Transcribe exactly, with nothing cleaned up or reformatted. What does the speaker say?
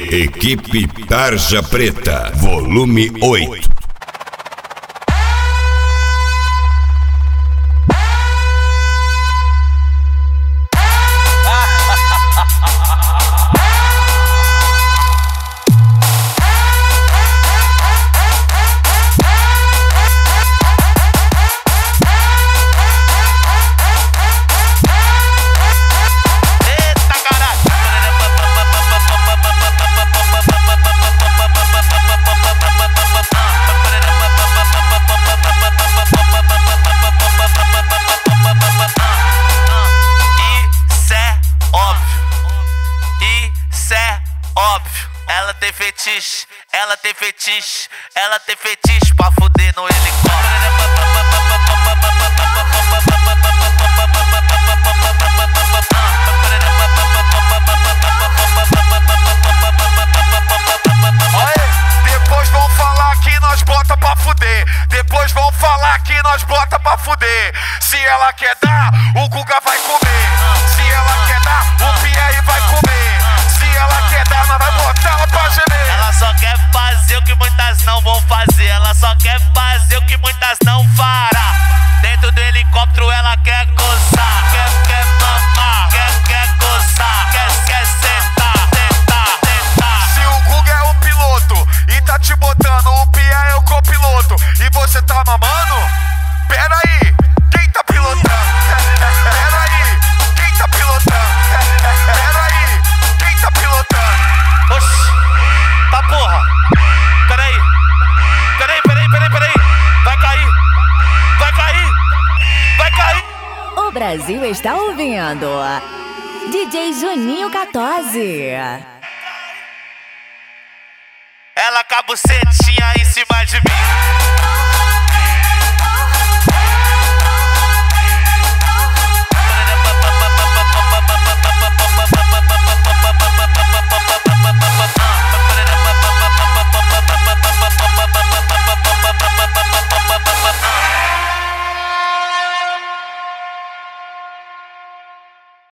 Equipe Tarja Preta, volume oito. Ela tem fetiche, ela tem fetiche, ela tem fetiche pra fuder no helicóptero. Depois vão falar que nós bota pra fuder. Depois vão falar que nós bota pra fuder. Se ela quer dar, o Guga vai comer. Se ela quer dar, o Pierre vai comer. Se ela quer dar, nós vai botar ela pra gemer. Ela só quer fazer o que muitas não vão fazer. Ela só quer fazer o que muitas não fará. Dentro do helicóptero ela quer gozar. Quer, quer mamar, quer, quer gozar. Quer, quer sentar, sentar, sentar. Se o Guga é o piloto e tá te botando, o Pierre é o copiloto e você tá mamando? Pera aí, quem tá pilotando? Pera aí, quem tá pilotando? Pera aí, quem tá pilotando? Oxi, tá porra. Peraí, peraí, peraí, peraí, peraí. Vai cair, vai cair, vai cair. O Brasil está ouvindo D J Juninho quatorze. Ela com a bucetinha em cima de mim.